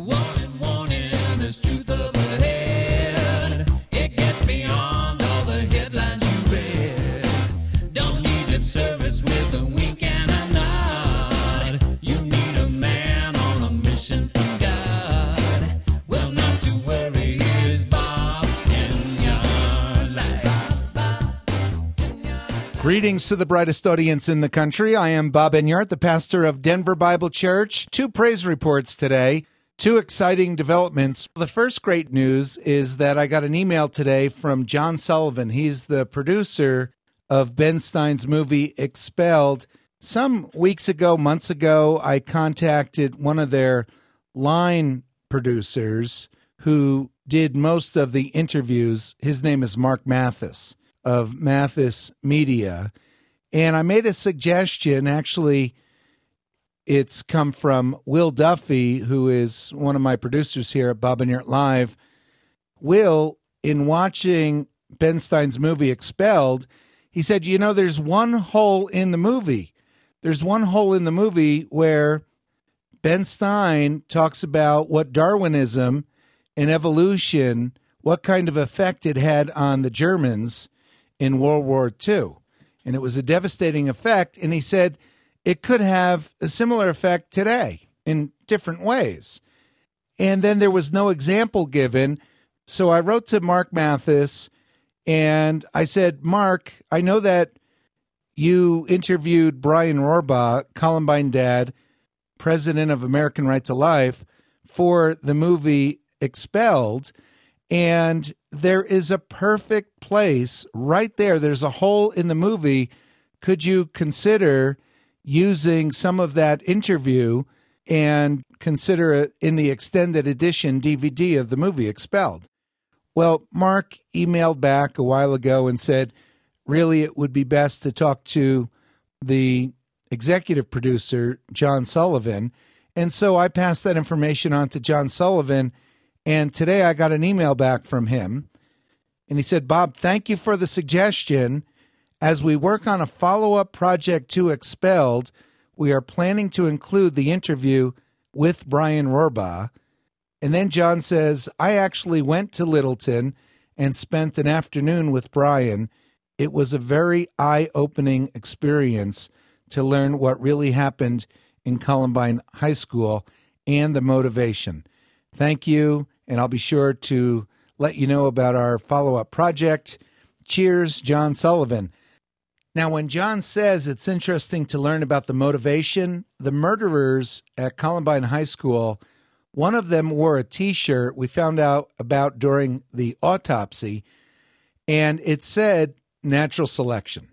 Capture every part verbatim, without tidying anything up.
Warning, warning, there's truth up ahead. It gets beyond all the headlines you read. Don't need lip service with a wink and a nod. You need a man on a mission from God. Well, not to worry, here's Bob Enyart. Greetings to the brightest audience in the country. I am Bob Enyart, the pastor of Denver Bible Church. Two praise reports today. Two exciting developments. The first great news is that I got an email today from John Sullivan. He's the producer of Ben Stein's movie Expelled. Some weeks ago, months ago, I contacted one of their line producers who did most of the interviews. His name is Mark Mathis of Mathis Media. And I made a suggestion. Actually, it's come from Will Duffy, who is one of my producers here at Bob Enyart Live. Will, in watching Ben Stein's movie Expelled, he said, you know, there's one hole in the movie. There's one hole in the movie where Ben Stein talks about what Darwinism and evolution, what kind of effect it had on the Germans in World War Two. And it was a devastating effect. And he said, it could have a similar effect today in different ways. And then there was no example given. So I wrote to Mark Mathis and I said, Mark, I know that you interviewed Brian Rohrbaugh, Columbine dad, president of American Right to Life, for the movie Expelled. And there is a perfect place right there. There's a hole in the movie. Could you consider using some of that interview and consider it in the extended edition D V D of the movie Expelled? Well, Mark emailed back a while ago and said, really, it would be best to talk to the executive producer, John Sullivan. And so I passed that information on to John Sullivan. And today I got an email back from him. And he said, Bob, thank you for the suggestion. As we work on a follow-up project to Expelled, we are planning to include the interview with Brian Rohrbaugh. And then John says, I actually went to Littleton and spent an afternoon with Brian. It was a very eye-opening experience to learn what really happened in Columbine High School and the motivation. Thank you, and I'll be sure to let you know about our follow-up project. Cheers, John Sullivan. Now, when John says it's interesting to learn about the motivation, the murderers at Columbine High School, one of them wore a T-shirt we found out about during the autopsy, and it said natural selection.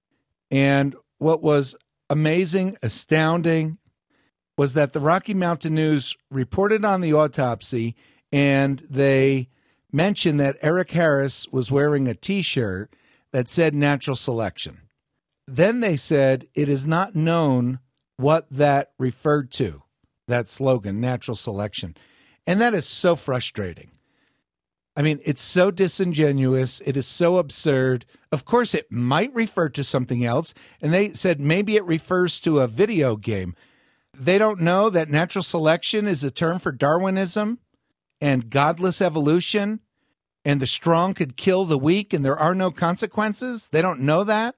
And what was amazing, astounding, was that the Rocky Mountain News reported on the autopsy, and they mentioned that Eric Harris was wearing a T-shirt that said natural selection. Then they said it is not known what that referred to, that slogan, natural selection. And that is so frustrating. I mean, it's so disingenuous. It is so absurd. Of course, it might refer to something else. And they said maybe it refers to a video game. They don't know that natural selection is a term for Darwinism and godless evolution, and the strong could kill the weak and there are no consequences. They don't know that.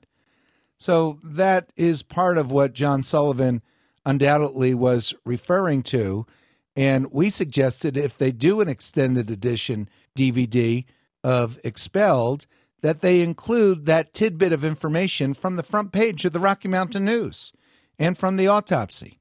So that is part of what John Sullivan undoubtedly was referring to. And we suggested if they do an extended edition D V D of Expelled, that they include that tidbit of information from the front page of the Rocky Mountain News and from the autopsy.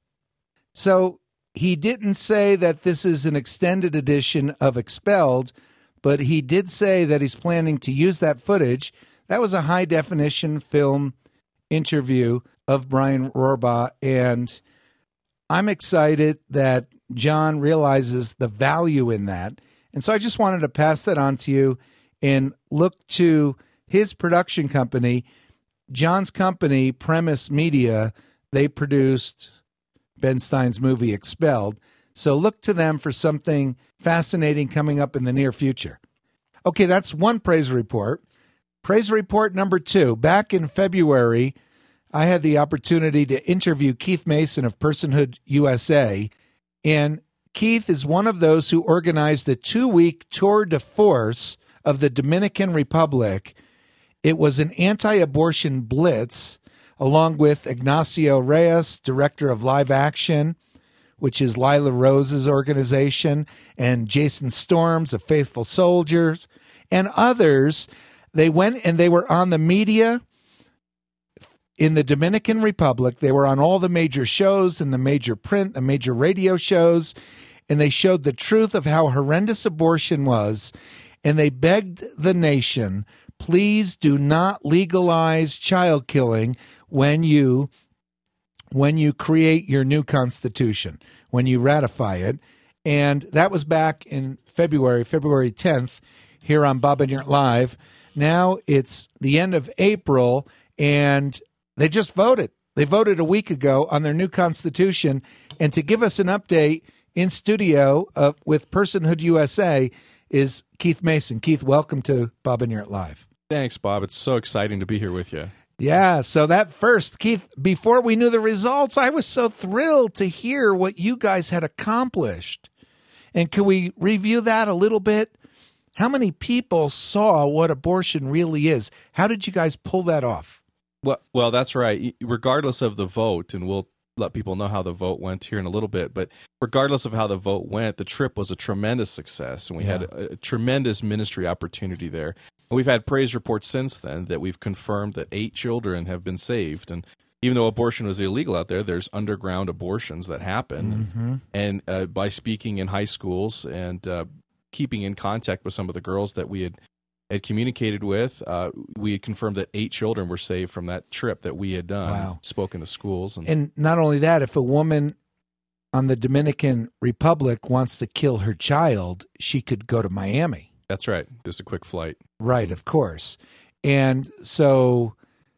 So he didn't say that this is an extended edition of Expelled, but he did say that he's planning to use that footage. That was a high-definition film interview of Brian Rohrbaugh, and I'm excited that John realizes the value in that. And so I just wanted to pass that on to you and look to his production company, John's company, Premise Media. They produced Ben Stein's movie Expelled. So look to them for something fascinating coming up in the near future. Okay, that's one praise report. Praise report number two. Back in February, I had the opportunity to interview Keith Mason of Personhood U S A. And Keith is one of those who organized a two-week tour de force of the Dominican Republic. It was an anti-abortion blitz, along with Ignacio Reyes, director of Live Action, which is Lila Rose's organization, and Jason Storms of Faithful Soldiers, and others. They went and they were on the media in the Dominican Republic. They were on all the major shows and the major print, the major radio shows, and they showed the truth of how horrendous abortion was, and they begged the nation, please do not legalize child killing when you when you create your new constitution, when you ratify it. And that was back in February, February tenth, here on Bob Enyart Live. Now it's the end of April, and they just voted. They voted a week ago on their new constitution. And to give us an update in studio uh, with Personhood U S A is Keith Mason. Keith, welcome to Bob Enyart Live. Thanks, Bob. It's so exciting to be here with you. Yeah, so that first, Keith, before we knew the results, I was so thrilled to hear what you guys had accomplished. And can we review that a little bit? How many people saw what abortion really is? How did you guys pull that off? Well, well, that's right. Regardless of the vote, and we'll let people know how the vote went here in a little bit, but regardless of how the vote went, the trip was a tremendous success, and we yeah. had a, a tremendous ministry opportunity there. And we've had praise reports since then that we've confirmed that eight children have been saved. And even though abortion was illegal out there, there's underground abortions that happen. Mm-hmm. And uh, by speaking in high schools and uh, keeping in contact with some of the girls that we had, had communicated with, uh, we had confirmed that eight children were saved from that trip that we had done, wow. spoken to schools. And, and not only that, if a woman on the Dominican Republic wants to kill her child, she could go to Miami. That's right. Just a quick flight. Right, of course. And so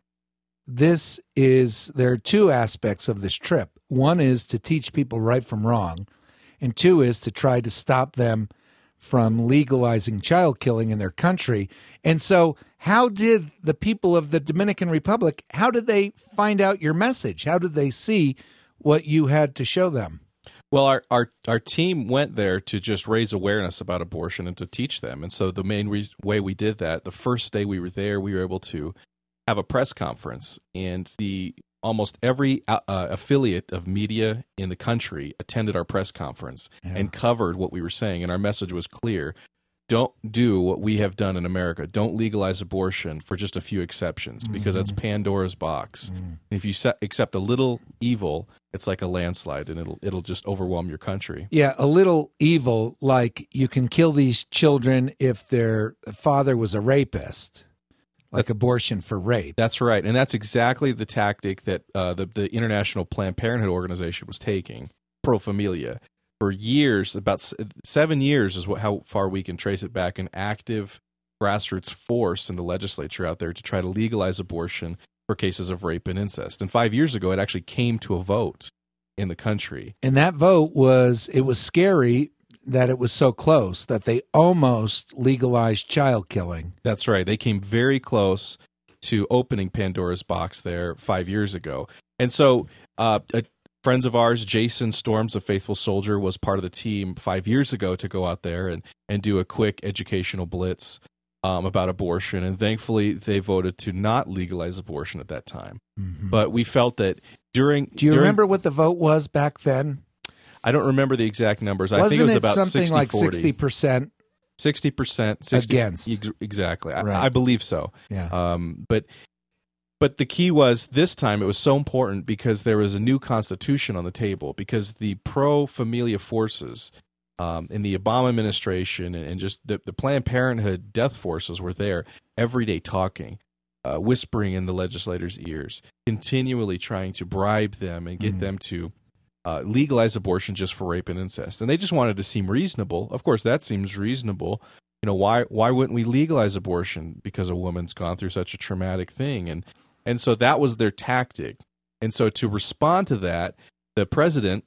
this is, there are two aspects of this trip. One is to teach people right from wrong, and two is to try to stop them from legalizing child killing in their country. And so how did the people of the Dominican Republic, how did they find out your message? How did they see what you had to show them? Well, our, our our team went there to just raise awareness about abortion and to teach them. And so the main re- way we did that, the first day we were there, we were able to have a press conference. And the almost every uh, affiliate of media in the country attended our press conference yeah. and covered what we were saying. And our message was clear. Don't do what we have done in America. Don't legalize abortion for just a few exceptions, because mm-hmm. that's Pandora's box. Mm-hmm. If you se- accept a little evil, it's like a landslide, and it'll it'll just overwhelm your country. Yeah, a little evil, like you can kill these children if their father was a rapist, like that's, abortion for rape. That's right, and that's exactly the tactic that uh, the, the International Planned Parenthood organization was taking, Pro Familia. For years, about seven years is what, how far we can trace it back, an active grassroots force in the legislature out there to try to legalize abortion for cases of rape and incest. And five years ago, it actually came to a vote in the country. And that vote was, it was scary that it was so close, that they almost legalized child killing. That's right. They came very close to opening Pandora's box there five years ago. And so uh, a friends of ours, Jason Storms of Faithful Soldier, was part of the team five years ago to go out there and, and do a quick educational blitz um, about abortion. And thankfully, they voted to not legalize abortion at that time. Mm-hmm. But we felt that during... Do you during, remember what the vote was back then? I don't remember the exact numbers. Wasn't I think it was it about something sixty, like forty. sixty percent? sixty percent. sixty, against. Ex- exactly. Right. I, I believe so. Yeah. Um, but... But the key was, this time it was so important because there was a new constitution on the table, because the pro-familia forces um, in the Obama administration and, and just the, the Planned Parenthood death forces were there every day talking, uh, whispering in the legislators' ears, continually trying to bribe them and get mm-hmm. them to uh, legalize abortion just for rape and incest. And they just wanted to seem reasonable. Of course, that seems reasonable. You know, why why wouldn't we legalize abortion because a woman's gone through such a traumatic thing? And And so that was their tactic. And so to respond to that, the president,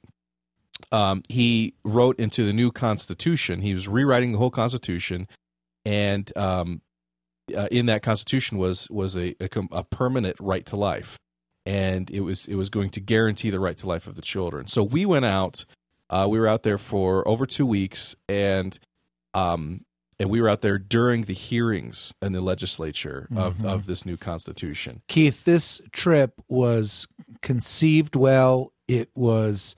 um, he wrote into the new Constitution. He was rewriting the whole Constitution, and um, uh, in that Constitution was was a, a, a permanent right to life, and it was it was going to guarantee the right to life of the children. So we went out Uh, we were out there for over two weeks, and um, and we were out there during the hearings in the legislature of, Mm-hmm. of this new constitution. Keith, this trip was conceived well. It was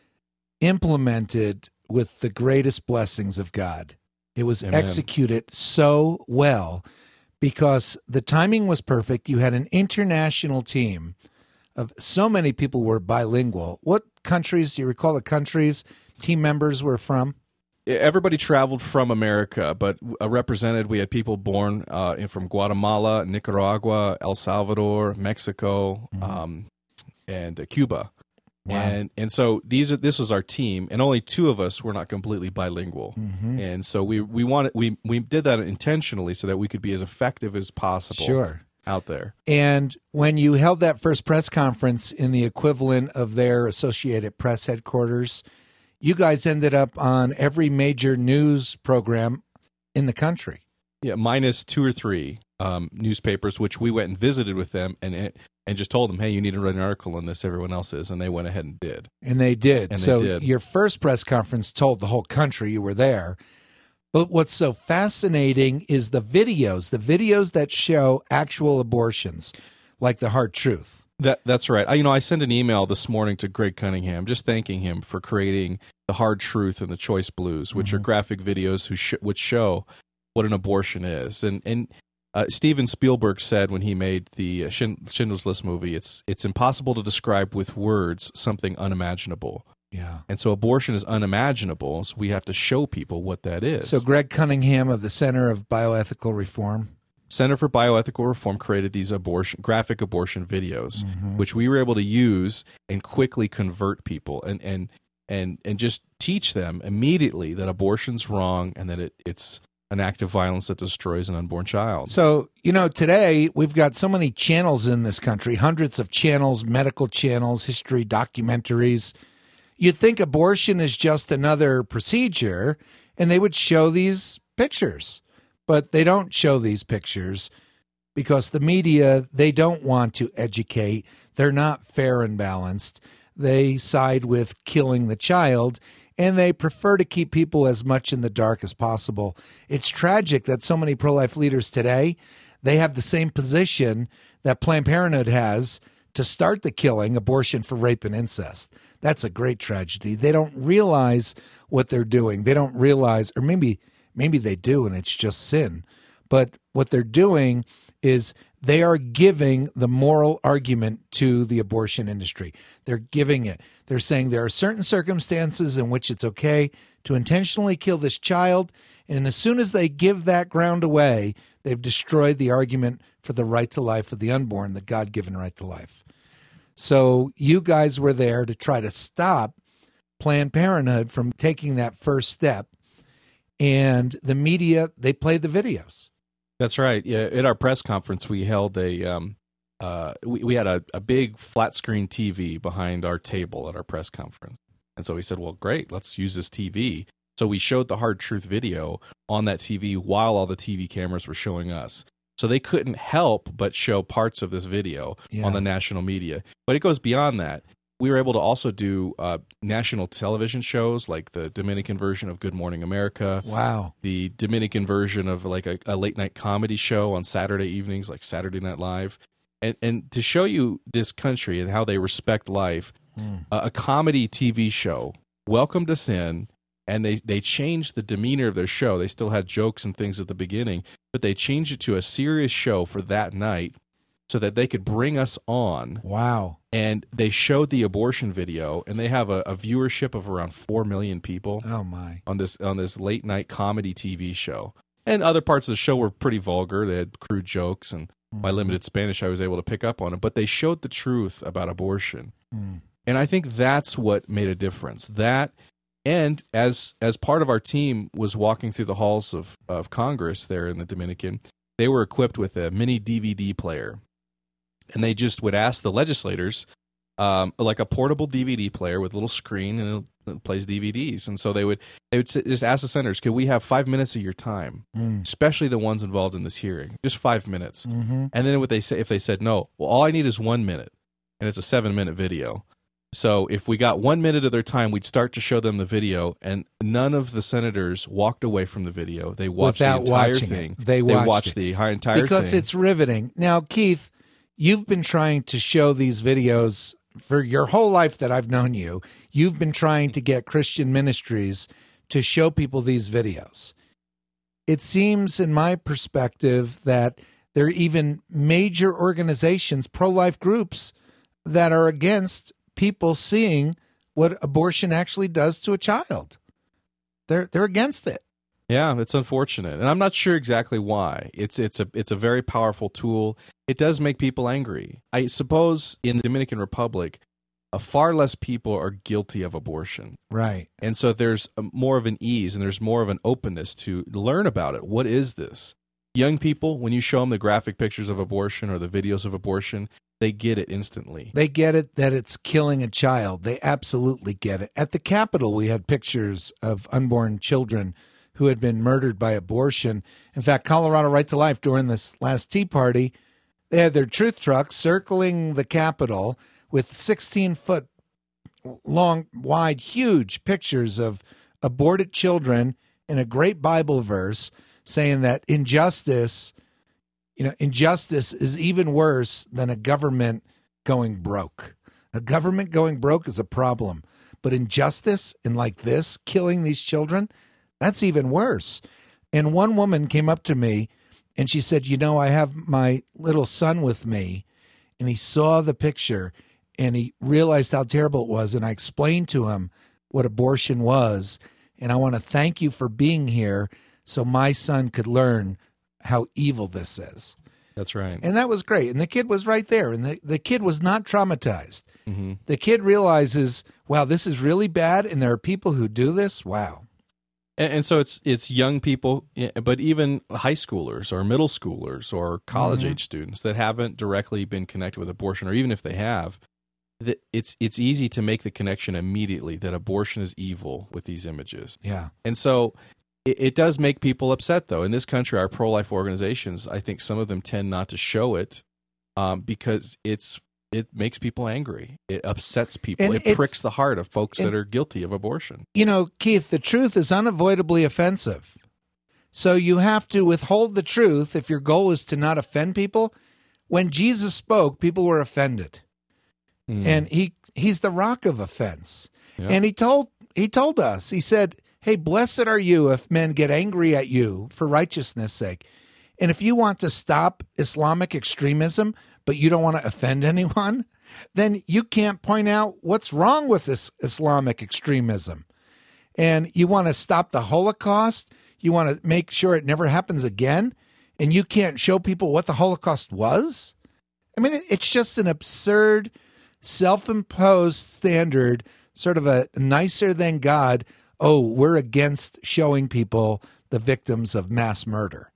implemented with the greatest blessings of God. It was Amen. executed so well because the timing was perfect. You had an international team of so many people were bilingual. What countries, do you recall the countries team members were from? Everybody traveled from America, but uh, represented, we had people born uh, in, from Guatemala, Nicaragua, El Salvador, Mexico, Mm-hmm. um, and uh, Cuba. Wow. And and so these are, this was our team, and only two of us were not completely bilingual. Mm-hmm. And so we we wanted we we did that intentionally so that we could be as effective as possible Sure. out there. And when you held that first press conference in the equivalent of their Associated Press headquarters, you guys ended up on every major news program in the country. Yeah, minus two or three um, newspapers, which we went and visited with them and it, and just told them, hey, you need to write an article on this. Everyone else is, and they went ahead and did. And they did. And they so did. your first press conference told the whole country you were there. But what's so fascinating is the videos, the videos that show actual abortions, like the hard truth. That that's right. I, you know, I sent an email this morning to Greg Cunningham, just thanking him for creating The Hard Truth and The Choice Blues, which Mm-hmm. are graphic videos who sh- which show what an abortion is. And and uh, Steven Spielberg said when he made the uh, Schind- Schindler's List movie, it's it's impossible to describe with words something unimaginable. Yeah. And so abortion is unimaginable, so we have to show people what that is. So Greg Cunningham of the Center of Bioethical Reform. Center for Bioethical Reform created these abortion graphic abortion videos, Mm-hmm. which we were able to use and quickly convert people and and and and just teach them immediately that abortion's wrong and that it, it's an act of violence that destroys an unborn child. So, you know, today we've got so many channels in this country, hundreds of channels, medical channels, history, documentaries. You'd think abortion is just another procedure, and they would show these pictures. But they don't show these pictures because the media, they don't want to educate. They're not fair and balanced. They side with killing the child, and they prefer to keep people as much in the dark as possible. It's tragic that so many pro-life leaders today, they have the same position that Planned Parenthood has to start the killing, abortion for rape and incest. That's a great tragedy. They don't realize what they're doing. They don't realize, or maybe maybe they do and it's just sin. But what they're doing is they are giving the moral argument to the abortion industry. They're giving it. They're saying there are certain circumstances in which it's okay to intentionally kill this child, and as soon as they give that ground away, they've destroyed the argument for the right to life of the unborn, the God-given right to life. So you guys were there to try to stop Planned Parenthood from taking that first step, and the media, they played the videos. That's right. Yeah, at our press conference, we held a um, uh, we, we had a, a big flat screen T V behind our table at our press conference, and so we said, "Well, great, let's use this T V." So we showed the Hard Truth video on that T V while all the T V cameras were showing us. So they couldn't help but show parts of this video Yeah. on the national media. But it goes beyond that. We were able to also do uh, national television shows like the Dominican version of Good Morning America. Wow. The Dominican version of like a, a late night comedy show on Saturday evenings, like Saturday Night Live. And and to show you this country and how they respect life, Mm. a, a comedy T V show welcomed us in, and they, they changed the demeanor of their show. They still had jokes and things at the beginning, but they changed it to a serious show for that night so that they could bring us on. Wow. And they showed the abortion video, and they have a, a viewership of around four million people Oh, my. on this on this late night comedy T V show. And other parts of the show were pretty vulgar. They had crude jokes, and my limited Spanish, I was able to pick up on it. But they showed the truth about abortion. Mm. And I think that's what made a difference. That, and as as part of our team was walking through the halls of, of Congress there in the Dominican, they were equipped with a mini D V D player. And they just would ask the legislators, um, like a portable D V D player with a little screen, and it, it plays D V Ds. And so they would they would sit, just ask the senators, could we have five minutes of your time, Mm. especially the ones involved in this hearing, just five minutes. Mm-hmm. And then what they say, if they said no, well, all I need is one minute, and it's a seven minute video. So if we got one minute of their time, we'd start to show them the video, and none of the senators walked away from the video. They watched Without the entire watching thing. it. They watched it. the hi- entire because thing. it's riveting. Now, Keith, you've been trying to show these videos for your whole life that I've known you. You've been trying to get Christian ministries to show people these videos. It seems, in my perspective, that there are even major organizations, pro-life groups, that are against people seeing what abortion actually does to a child. They're they're against it. Yeah, it's unfortunate, and I'm not sure exactly why. It's it's a it's a very powerful tool. It does make people angry. I suppose in the Dominican Republic, uh, far less people are guilty of abortion, Right. and so there's a, more of an ease and there's more of an openness to learn about it. What is this? Young people, when you show them the graphic pictures of abortion or the videos of abortion, they get it instantly. They get it that it's killing a child. They absolutely get it. At the Capitol, we had pictures of unborn children who had been murdered by abortion. In fact, Colorado Right to Life, during this last Tea Party, they had their truth truck circling the Capitol with sixteen-foot long, wide, huge pictures of aborted children and a great Bible verse saying that injustice, you know, injustice is even worse than a government going broke. A government going broke is a problem, but injustice in like this, killing these children, that's even worse. And one woman came up to me and she said, you know, I have my little son with me, and he saw the picture and he realized how terrible it was. And I explained to him what abortion was. And I want to thank you for being here so my son could learn how evil this is. That's right. And that was great. And the kid was right there. And the, the kid was not traumatized. Mm-hmm. The kid realizes, wow, this is really bad. And there are people who do this. Wow. And, and so it's it's young people, but even high schoolers or middle schoolers or college age Mm-hmm. students that haven't directly been connected with abortion, or even if they have, that it's it's easy to make the connection immediately that abortion is evil with these images. Yeah. And so it, it does make people upset, though. In this country, our pro-life organizations, I think some of them tend not to show it um, because it's it makes people angry. It upsets people. And it it's- pricks the heart of folks and- that are guilty of abortion. You know, Keith, the truth is unavoidably offensive. So you have to withhold the truth if your goal is to not offend people. When Jesus spoke, people were offended. Mm. And he he's the rock of offense. Yeah. And he told he told us, he said, hey, blessed are you if men get angry at you for righteousness' sake. And if you want to stop Islamic extremism, but you don't want to offend anyone, then you can't point out what's wrong with this Islamic extremism. And you want to stop the Holocaust, you want to make sure it never happens again, and you can't show people what the Holocaust was? I mean, it's just an absurd, self-imposed standard, sort of a nicer than God, oh, we're against showing people the victims of mass murder.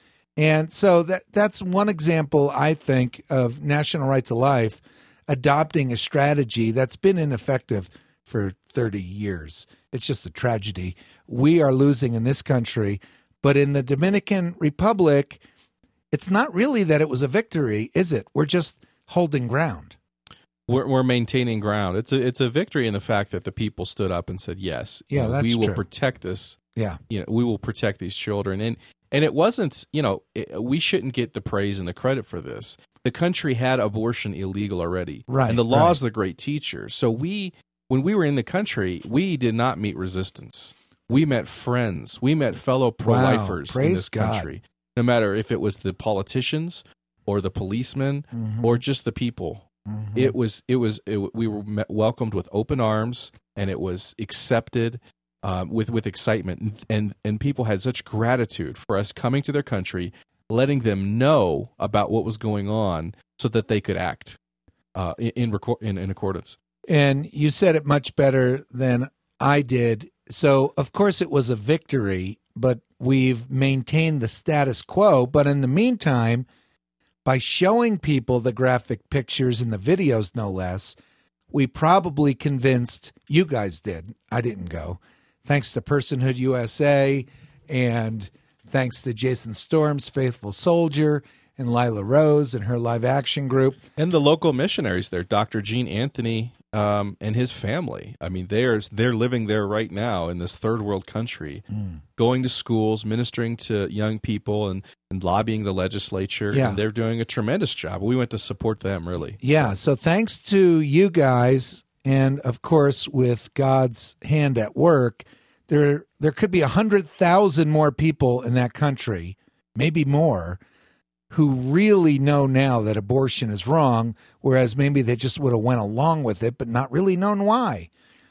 And so that that's one example, I think, of National Right to Life adopting a strategy that's been ineffective for thirty years. It's just a tragedy. We are losing in this country, but in the Dominican Republic, it's not really that it was a victory, is it? We're just holding ground. We're, we're maintaining ground. It's a it's a victory in the fact that the people stood up and said, yes, Yeah, you know, that's we will true. protect this. Yeah. You know, we will protect these children. And and it wasn't, you know, it, we shouldn't get the praise and the credit for this. The country had abortion illegal already. Right, And the law is right. the great teacher. So we, when we were in the country, we did not meet resistance. We met friends. We met fellow pro-lifers in praise this God. country. No matter if it was the politicians or the policemen Mhm. or just the people. Mhm. It was, it was, it, we were met, welcomed with open arms, and it was accepted um, with with excitement, and, and and people had such gratitude for us coming to their country, letting them know about what was going on, so that they could act uh, in in, record, in in accordance. And you said it much better than I did. So, of course, it was a victory, but we've maintained the status quo. But in the meantime, by showing people the graphic pictures and the videos, no less, we probably convinced, you guys did, I didn't go, thanks to Personhood U S A and thanks to Jason Storm's Faithful Soldier and Lila Rose and her live action group. And the local missionaries there, Doctor Jean Anthony um, and his family. I mean, they're they're living there right now in this third world country, mm. going to schools, ministering to young people, and, and lobbying the legislature. Yeah. And they're doing a tremendous job. We went to support them, really. Yeah, so thanks to you guys, and of course with God's hand at work, there there could be one hundred thousand more people in that country, maybe more, who really know now that abortion is wrong, whereas maybe they just would have went along with it, but not really known why.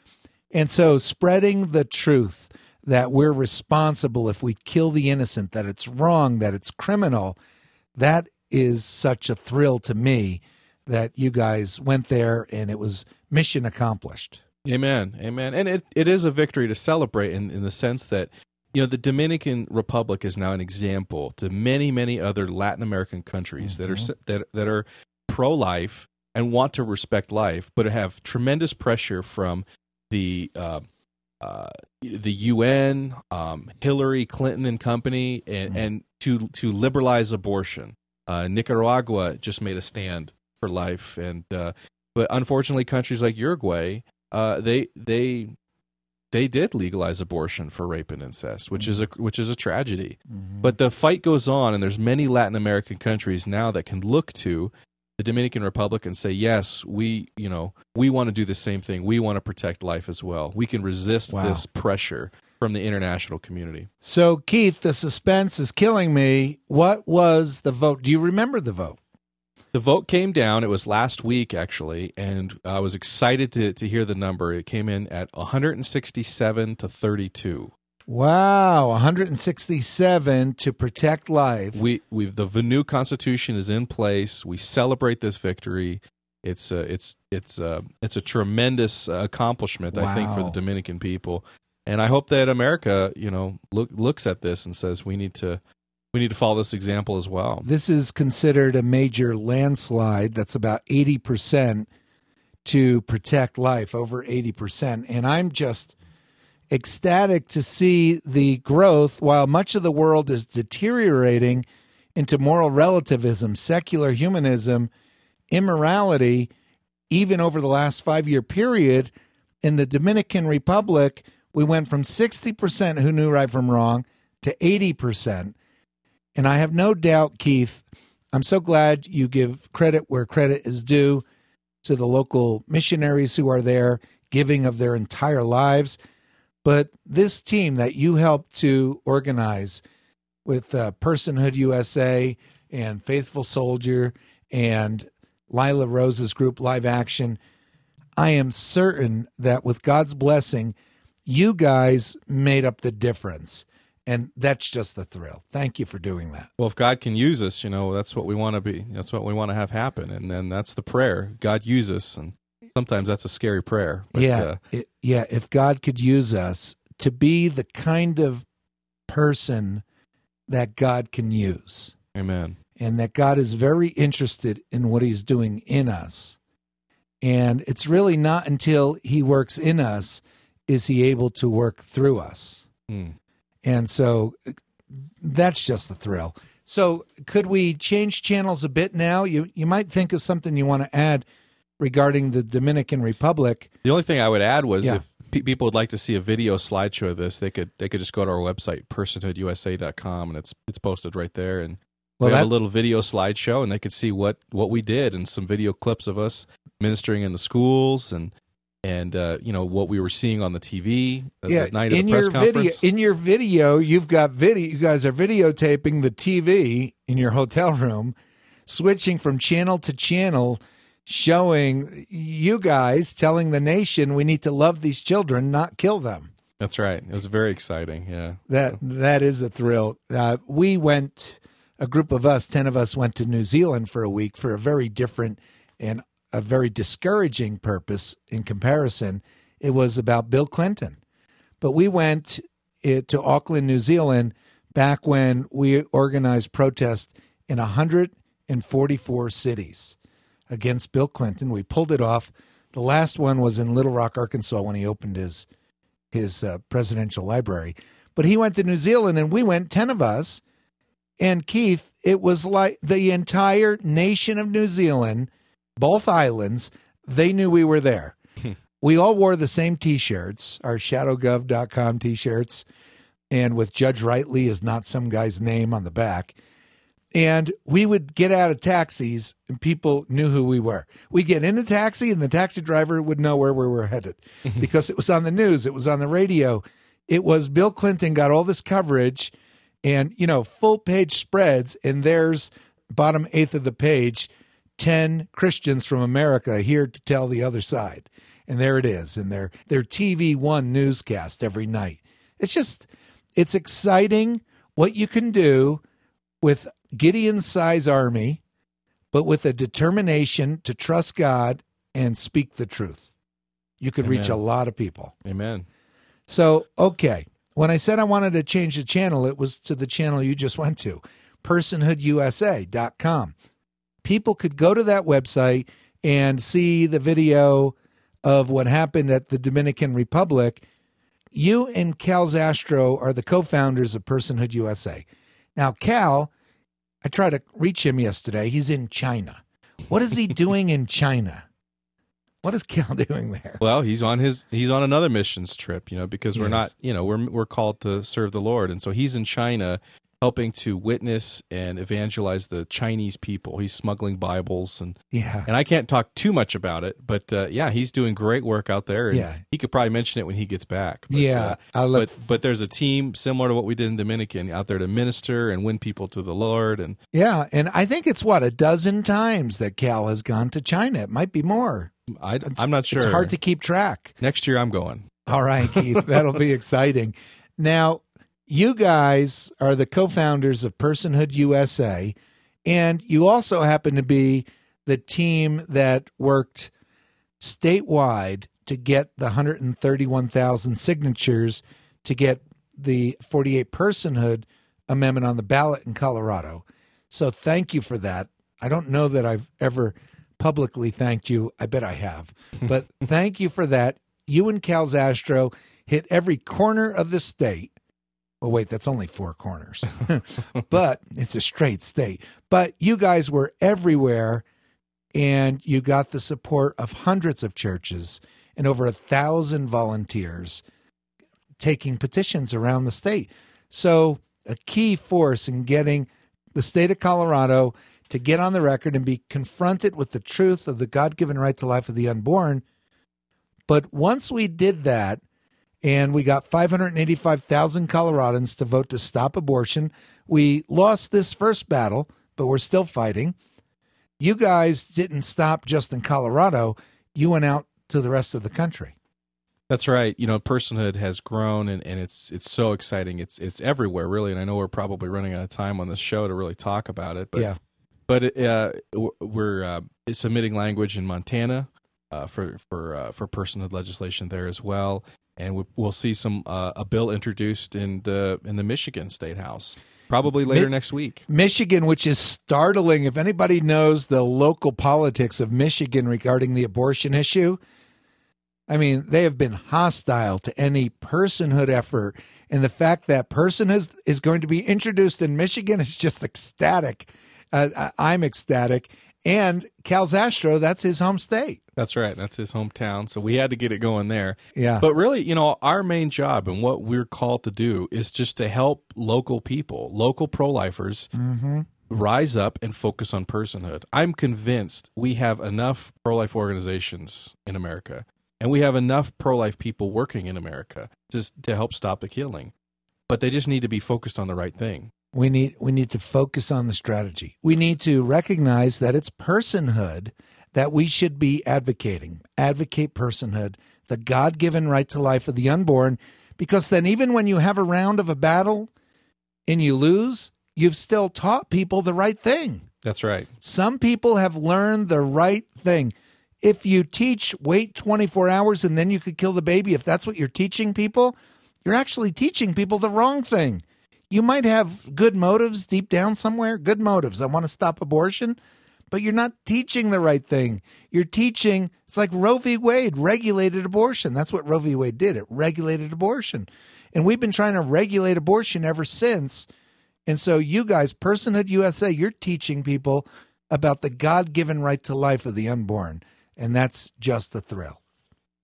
And so spreading the truth that we're responsible if we kill the innocent, that it's wrong, that it's criminal, that is such a thrill to me that you guys went there and it was mission accomplished. Amen. Amen. And it, it is a victory to celebrate in, in the sense that, you know, the Dominican Republic is now an example to many, many other Latin American countries mm-hmm. that are that that are pro-life and want to respect life, but have tremendous pressure from the uh, uh, the U N, um, Hillary Clinton and company, and, mm-hmm. and to to liberalize abortion. Uh, Nicaragua just made a stand for life, and uh, but unfortunately, countries like Uruguay, uh, they they. They did legalize abortion for rape and incest, which mm-hmm. is a which is a tragedy. Mm-hmm. But the fight goes on, and there's many Latin American countries now that can look to the Dominican Republic and say, "Yes, we, you know, we want to do the same thing. We want to protect life as well. We can resist wow. this pressure from the international community." So, Keith, the suspense is killing me. What was the vote? Do you remember the vote? The vote came down. It was last week, actually, and I was excited to, to hear the number. It came in at one hundred sixty-seven to thirty-two. Wow, one hundred sixty-seven to protect life. We we the new Constitution is in place. We celebrate this victory. It's a, it's it's a, it's a tremendous accomplishment, wow. I think, for the Dominican people. And I hope that America, you know, look, looks at this and says we need to. We need to follow this example as well. This is considered a major landslide. That's about eighty percent to protect life, over eighty percent. And I'm just ecstatic to see the growth while much of the world is deteriorating into moral relativism, secular humanism, immorality, even over the last five-year period. In the Dominican Republic, we went from sixty percent who knew right from wrong to eighty percent. And I have no doubt, Keith, I'm so glad you give credit where credit is due to the local missionaries who are there, giving of their entire lives. But this team that you helped to organize with uh, Personhood U S A and Faithful Soldier and Lila Rose's group Live Action, I am certain that with God's blessing, you guys made up the difference. And that's just the thrill. Thank you for doing that. Well, if God can use us, you know, that's what we want to be. That's what we want to have happen. And then that's the prayer. God use us. And sometimes that's a scary prayer. But, yeah. Uh, it, yeah. If God could use us to be the kind of person that God can use. Amen. And that God is very interested in what he's doing in us. And it's really not until he works in us is he able to work through us. Mm. And so that's just the thrill. So could we change channels a bit now? You you might think of something you want to add regarding the Dominican Republic. The only thing I would add was yeah. if pe- people would like to see a video slideshow of this, they could they could just go to our website, personhood u s a dot com, and it's it's posted right there. And well, we have that, a little video slideshow, and they could see what, what we did and some video clips of us ministering in the schools and And uh, you know what we were seeing on the T V yeah, that night of in the press your conference. Video, in your video, you've got video. You guys are videotaping the T V in your hotel room, switching from channel to channel, showing you guys telling the nation we need to love these children, not kill them. That's right. It was very exciting. Yeah, that that is a thrill. Uh, we went, a group of us, ten of us, went to New Zealand for a week for a very different and a very discouraging purpose in comparison. It was about Bill Clinton. But we went to Auckland, New Zealand, back when we organized protests in one hundred forty-four cities against Bill Clinton. We pulled it off. The last one was in Little Rock, Arkansas, when he opened his, his uh, presidential library. But he went to New Zealand, and we went, ten of us. And, Keith, it was like the entire nation of New Zealand, both islands, they knew we were there. we all wore the same T-shirts, our shadow gov dot com T-shirts, and with Judge Rightly is not some guy's name on the back. And we would get out of taxis, and people knew who we were. We'd get in a taxi, and the taxi driver would know where we were headed because it was on the news. It was on the radio. It was Bill Clinton got all this coverage and, you know, full-page spreads, and there's bottom eighth of the page, ten Christians from America here to tell the other side. And there it is in their, their T V One newscast every night. It's just, it's exciting what you can do with Gideon's size army, but with a determination to trust God and speak the truth. You could Amen. Reach a lot of people. Amen. So, okay. When I said I wanted to change the channel, it was to the channel you just went to, personhood U S A dot com. People could go to that website and see the video of what happened at the Dominican Republic. You and Cal Zastro are the co-founders of Personhood U S A. Now, Cal, I tried to reach him yesterday. He's in China. What is he doing in China? What is Cal doing there? Well, he's on his he's on another missions trip, you know, because we're Yes. not, you know, we're we're called to serve the Lord, and so he's in China helping to witness and evangelize the Chinese people. He's smuggling Bibles, and Yeah. and I can't talk too much about it, but uh, yeah, he's doing great work out there. And Yeah. he could probably mention it when he gets back. But, Yeah, uh, I'll look- but but there's a team similar to what we did in Dominican out there to minister and win people to the Lord. And Yeah, and I think it's, what, a dozen times that Cal has gone to China. It might be more. I, I'm not sure. It's hard to keep track. Next year, I'm going. All right, Keith, that'll be exciting. Now, you guys are the co-founders of Personhood U S A, and you also happen to be the team that worked statewide to get the one hundred thirty-one thousand signatures to get the forty-eight personhood amendment on the ballot in Colorado. So thank you for that. I don't know that I've ever publicly thanked you. I bet I have. But thank you for that. You and Cal Zastro hit every corner of the state. Well, wait, that's only four corners. But it's a straight state. But you guys were everywhere, and you got the support of hundreds of churches and over a thousand volunteers taking petitions around the state. So a key force in getting the state of Colorado to get on the record and be confronted with the truth of the God-given right to life of the unborn. But once we did that, and we got five hundred eighty-five thousand Coloradans to vote to stop abortion, we lost this first battle, but we're still fighting. You guys didn't stop just in Colorado. You went out to the rest of the country. That's right. You know, personhood has grown, and, and it's it's so exciting. It's it's everywhere, really. And I know we're probably running out of time on this show to really talk about it. But Yeah. but uh, we're uh, submitting language in Montana uh, for for uh, for personhood legislation there as well, and we, we'll see some uh, a bill introduced in the in the Michigan State House probably later Mi- next week. Michigan, which is startling. If anybody knows the local politics of Michigan regarding the abortion issue, I mean, they have been hostile to any personhood effort. And the fact that personhood is, is going to be introduced in Michigan is just ecstatic. Uh, I'm ecstatic. And Cal Zastro, that's his home state. That's right. That's his hometown. So we had to get it going there. Yeah. But really, you know, our main job and what we're called to do is just to help local people, local pro-lifers, Mm-hmm. rise up and focus on personhood. I'm convinced we have enough pro-life organizations in America, and we have enough pro-life people working in America just to help stop the killing. But they just need to be focused on the right thing. We need we need to focus on the strategy. We need to recognize that it's personhood that we should be advocating. Advocate personhood, the God-given right to life of the unborn, because then even when you have a round of a battle and you lose, you've still taught people the right thing. That's right. Some people have learned the right thing. If you teach wait twenty-four hours and then you could kill the baby, if that's what you're teaching people, you're actually teaching people the wrong thing. You might have good motives deep down somewhere, good motives. I want to stop abortion, but you're not teaching the right thing. You're teaching, it's like Roe v. Wade regulated abortion. That's what Roe v. Wade did. It regulated abortion. And we've been trying to regulate abortion ever since. And so you guys, Personhood U S A, you're teaching people about the God-given right to life of the unborn. And that's just a thrill.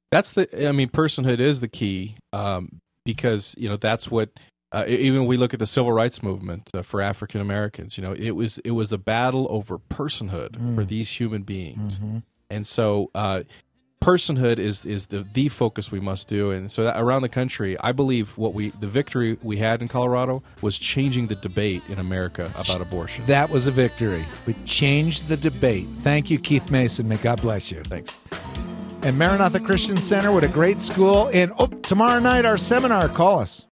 That's the. I mean, personhood is the key um, because you know that's what. Uh, even when we look at the civil rights movement uh, for African Americans, you know, it was it was a battle over personhood mm. for these human beings, mm-hmm. and so uh, personhood is is the the focus we must do. And so that around the country, I believe what we the victory we had in Colorado was changing the debate in America about abortion. That was a victory. We changed the debate. Thank you, Keith Mason. May God bless you. Thanks. And Maranatha Christian Center, what a great school. And oh, tomorrow night, our seminar. Call us.